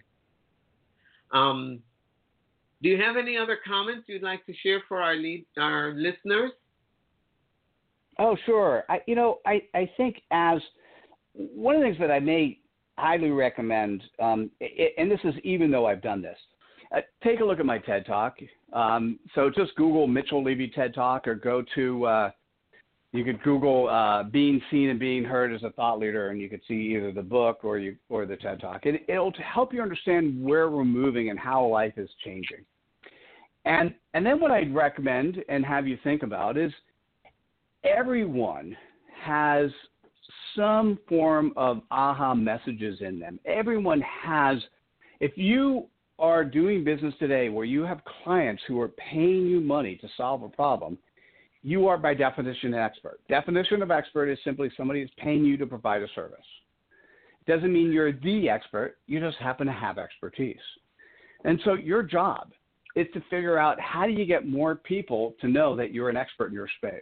Do you have any other comments you'd like to share for our listeners?
Oh, sure. I think as one of the things that I may highly recommend, and this is even though I've done this, take a look at my TED Talk. So just Google Mitchell Levy TED Talk, or go to, you could Google being seen and being heard as a thought leader, and you could see either the book or the TED Talk. It'll help you understand where we're moving and how life is changing. And then what I'd recommend and have you think about is everyone has some form of aha messages in them. Everyone has, if you are doing business today where you have clients who are paying you money to solve a problem, you are by definition an expert. Definition of expert is simply somebody who's paying you to provide a service. It doesn't mean you're the expert. You just happen to have expertise. And so your job is to figure out how do you get more people to know that you're an expert in your space.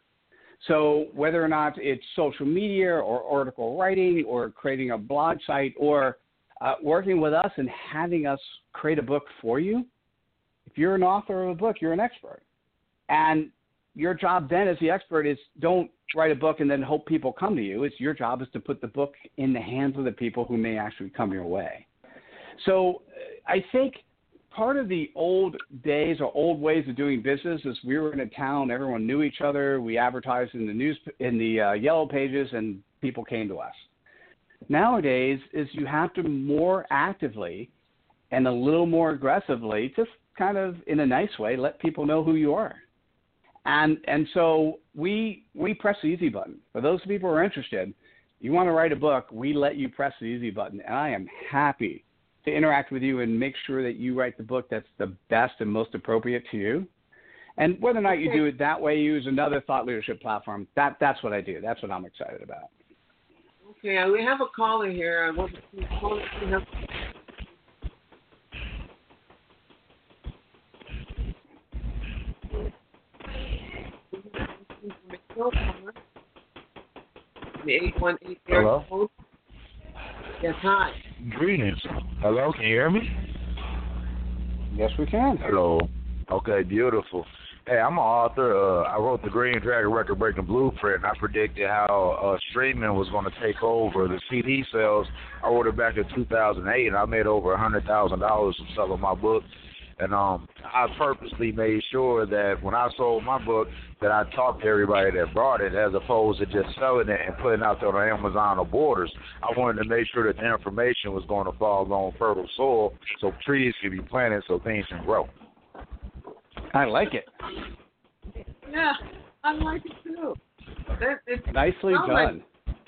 So whether or not it's social media or article writing or creating a blog site or working with us and having us create a book for you, if you're an author of a book, you're an expert. And your job then as the expert is don't write a book and then hope people come to you. It's your job is to put the book in the hands of the people who may actually come your way. So I think part of the old days or old ways of doing business is we were in a town, everyone knew each other, we advertised in the news, in the yellow pages, and people came to us. Nowadays is you have to more actively and a little more aggressively, just kind of in a nice way, let people know who you are. And so we press the easy button. For those people who are interested, you want to write a book, we let you press the easy button. And I am happy to interact with you and make sure that you write the book that's the best and most appropriate to you. And whether or not you do it that way, use another thought leadership platform. That's what I do. That's what I'm excited about.
Okay, we have a caller here. I want to call. The 818
Hello?
code. Yes, hi.
Greetings. Hello, can you hear me?
Yes, we can.
Hello. Okay, beautiful. Hey, I'm an author. I wrote the Green Dragon record-breaking blueprint, and I predicted how streaming was going to take over the CD sales. I wrote it back in 2008, and I made over $100,000 from selling my book. And I purposely made sure that when I sold my book, that I talked to everybody that brought it, as opposed to just selling it and putting it out there on Amazon or Borders. I wanted to make sure that the information was going to fall on fertile soil, so trees can be planted, so things can grow.
I like it.
Yeah, I like it too.
Nicely done.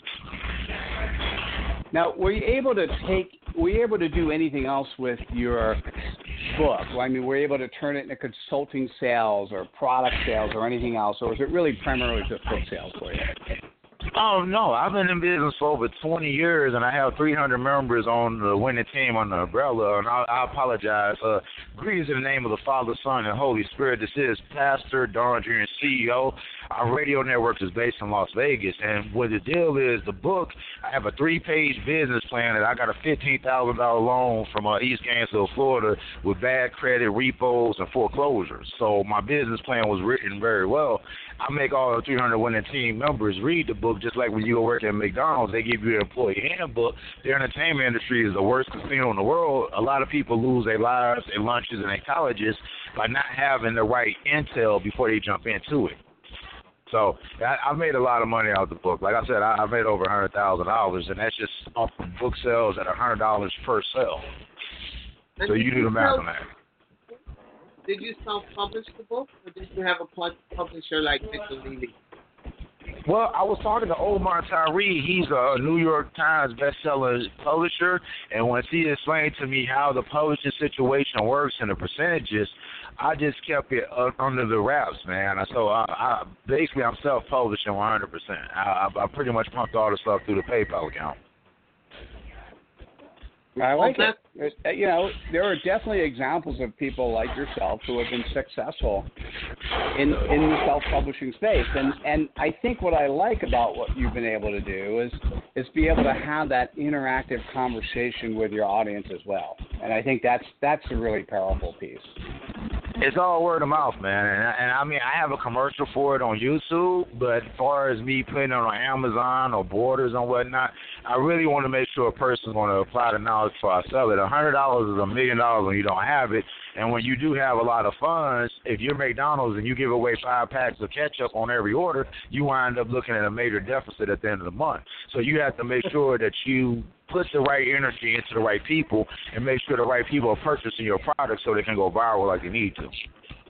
Now, were you able to do anything else with your book? I mean, were you able to turn it into consulting sales or product sales or anything else, or was it really primarily just book sales for you?
Oh, no. I've been in business for over 20 years, and I have 300 members on the winning team on the umbrella, and I apologize. Greetings in the name of the Father, Son, and Holy Spirit. This is Pastor Don Jr., CEO. Our radio network is based in Las Vegas, and what the deal is, the book, I have a 3-page business plan, and I got a $15,000 loan from East Gainesville, Florida, with bad credit, repos, and foreclosures. So my business plan was written very well. I make all the 300 winning team members read the book, just like when you go work at McDonald's, they give you an employee handbook. The entertainment industry is the worst casino in the world. A lot of people lose their lives, their lunches, and their colleges by not having the right intel before they jump into it. So I made a lot of money out of the book. Like I said, I made over $100,000, and that's just off the book sales at $100 per sale. So you do the math on that.
Did you self-publish the book, or did you have a publisher like Mitchell Levy?
Well, I was talking to Omar Tyree. He's a New York Times bestseller publisher, and once he explained to me how the publishing situation works and the percentages, I just kept it under the wraps, man. So I basically I'm self-publishing 100%. I pretty much pumped all the stuff through the PayPal account.
I like it. You know, there are definitely examples of people like yourself who have been successful in the self-publishing space. And I think what I like about what you've been able to do is be able to have that interactive conversation with your audience as well. And I think that's a really powerful piece.
It's all word of mouth, man. And I mean, I have a commercial for it on YouTube, but as far as me putting it on Amazon or Borders and whatnot, I really want to make sure a person's going to apply the knowledge before I sell it. $100 is $1 million when you don't have it. And when you do have a lot of funds, if you're McDonald's and you give away 5 packs of ketchup on every order, you wind up looking at a major deficit at the end of the month. So you have to make sure that you put the right energy into the right people and make sure the right people are purchasing your product so they can go viral like they need to.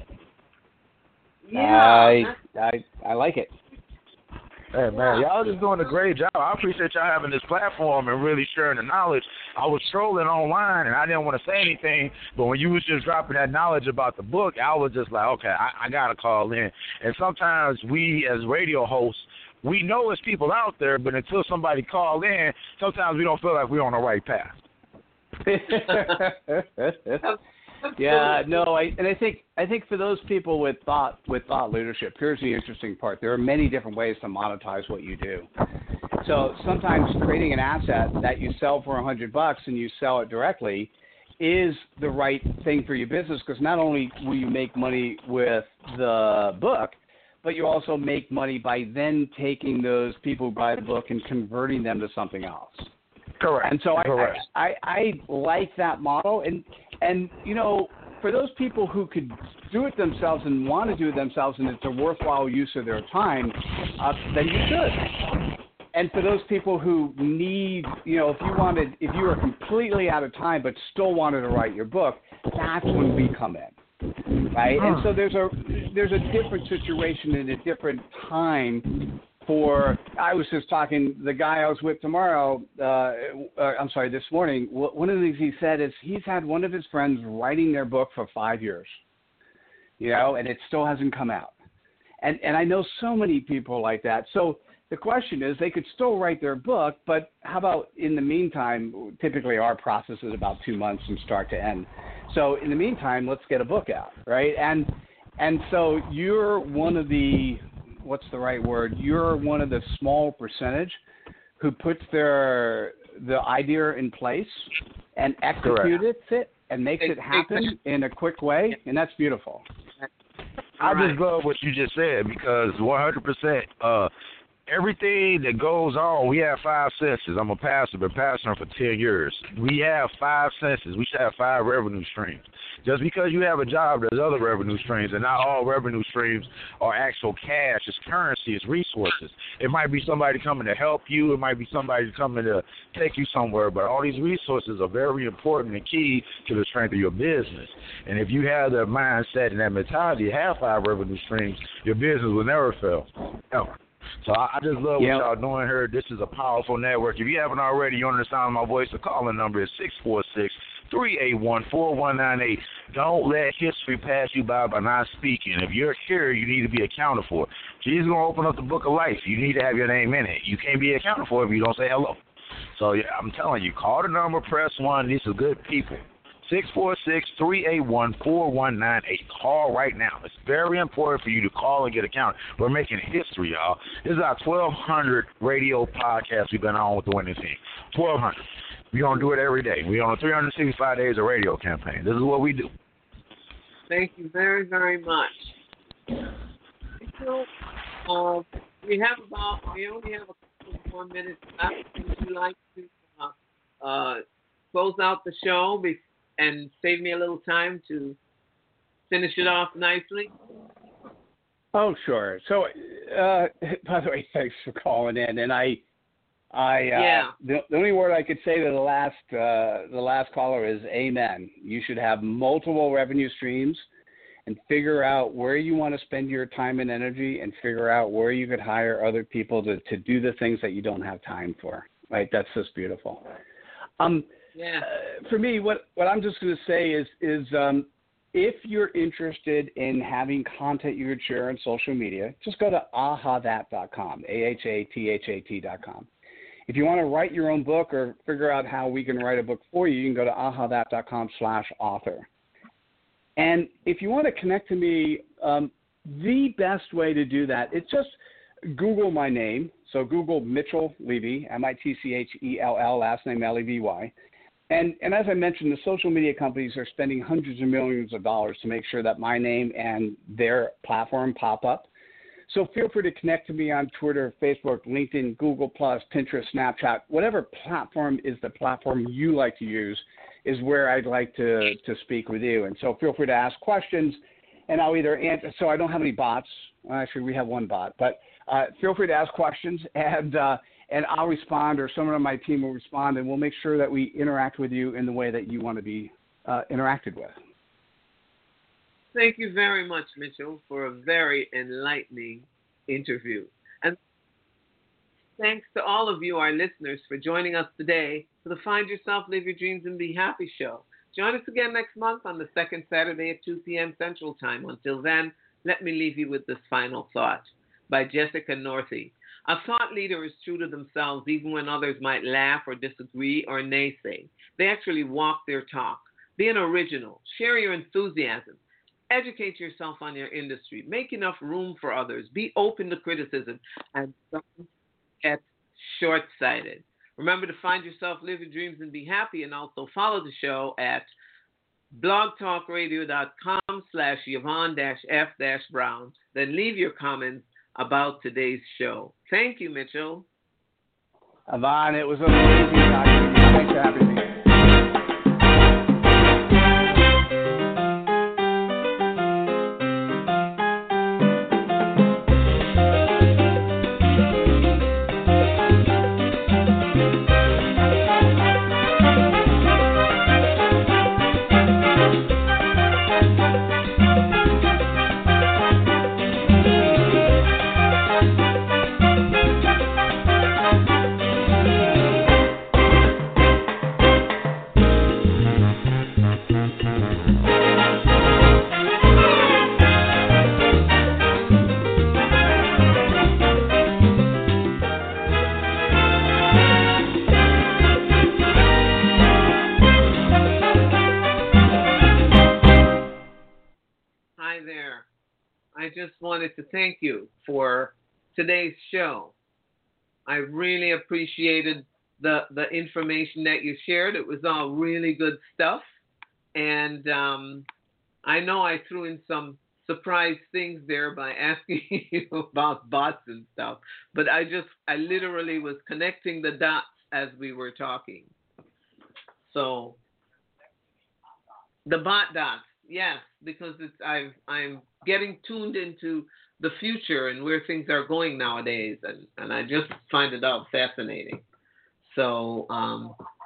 Yeah.
I like it.
Hey, man, y'all just doing a great job. I appreciate y'all having this platform and really sharing the knowledge. I was strolling online, and I didn't want to say anything, but when you was just dropping that knowledge about the book, I was just like, okay, I got to call in. And sometimes we as radio hosts, we know there's people out there, but until somebody call in, sometimes we don't feel like we're on the right path.
Yeah, no, I think for those people with thought leadership, here's the interesting part. There are many different ways to monetize what you do. So sometimes creating an asset that you sell for $100 and you sell it directly is the right thing for your business, because not only will you make money with the book, but you also make money by then taking those people who buy the book and converting them to something else.
Correct.
And so I like that model. And you know, for those people who could do it themselves and want to do it themselves and it's a worthwhile use of their time, then you should. And for those people who need, you know, if you were completely out of time but still wanted to write your book, that's when we come in, right? And so there's a different situation and a different time. I was just talking, the guy I was with this morning, one of the things he said is he's had one of his friends writing their book for 5 years. and it still hasn't come out. And I know so many people like that. So the question is, they could still write their book, but how about in the meantime? Typically our process is about 2 months from start to end. So in the meantime, let's get a book out, right? And so you're one of the, what's the right word? You're one of the small percentage who puts the idea in place and executes it and makes it happen in a quick way, and that's beautiful.
I just love what you just said, because 100%, everything that goes on, we have 5 senses. I'm a pastor, been pastoring for 10 years. We have 5 senses. We should have 5 revenue streams. Just because you have a job, there's other revenue streams, and not all revenue streams are actual cash. It's currency. It's resources. It might be somebody coming to help you. It might be somebody coming to take you somewhere, but all these resources are very important and key to the strength of your business. And if you have the mindset and that mentality to have 5 revenue streams, your business will never fail, ever. So I just love what y'all doing here. This is a powerful network. If you haven't already, you understand my voice. The calling number is 646-381-4198. Don't let history pass you by not speaking. If you're here, you need to be accounted for. Jesus is going to open up the book of life. You need to have your name in it. You can't be accounted for if you don't say hello. So I'm telling you, call the number, press 1. These are good people. 646-381-4198. Call right now. It's very important for you to call and get accounted. We're making history, y'all. This is our 1,200 radio podcast we've been on with the winning team. 1,200. We're going to do it every day. We're on a 365 days of radio campaign. This is what we do.
Thank you very, very much. So, we only have a couple more minutes left. Would you like to close out the show and save me a little time to finish it off nicely?
Oh, sure. So, by the way, thanks for calling in. And the only word I could say to the last caller is amen. You should have multiple revenue streams and figure out where you want to spend your time and energy, and figure out where you could hire other people to do the things that you don't have time for. Right? That's just beautiful. For me, what I'm just going to say is if you're interested in having content you could share on social media, just go to ahathat.com, ahathat.com. If you want to write your own book or figure out how we can write a book for you, you can go to ahathat.com/author. And if you want to connect to me, the best way to do that is just Google my name. So Google Mitchell Levy, Mitchell, last name Levy. And as I mentioned, the social media companies are spending hundreds of millions of dollars to make sure that my name and their platform pop up. So feel free to connect to me on Twitter, Facebook, LinkedIn, Google+, Pinterest, Snapchat. Whatever platform is the platform you like to use is where I'd like to speak with you. And so feel free to ask questions, and I'll either answer. So I don't have any bots. Actually, we have one bot. But feel free to ask questions, and I'll respond, or someone on my team will respond, and we'll make sure that we interact with you in the way that you want to be interacted with.
Thank you very much, Mitchell, for a very enlightening interview. And thanks to all of you, our listeners, for joining us today for the Find Yourself, Live Your Dreams, and Be Happy show. Join us again next month on the second Saturday at 2 p.m. Central Time. Until then, let me leave you with this final thought by Jessica Northey. A thought leader is true to themselves even when others might laugh or disagree or naysay. They actually walk their talk. Be an original. Share your enthusiasm. Educate yourself on your industry. Make enough room for others. Be open to criticism. And don't get short-sighted. Remember to find yourself, live your dreams, and be happy. And also follow the show at blogtalkradio.com/Yvonne-F-Brown. Then leave your comments about today's show. Thank you, Mitchell.
Yvonne, it was amazing talking to you. Thanks for having me.
Hi there. I just wanted to thank you for today's show. I really appreciated the information that you shared. It was all really good stuff. And I know I threw in some surprise things there by asking you about bots and stuff, but I literally was connecting the dots as we were talking. So the bot dots, yes, because I'm getting tuned into the future and where things are going nowadays, and I just find it all fascinating. So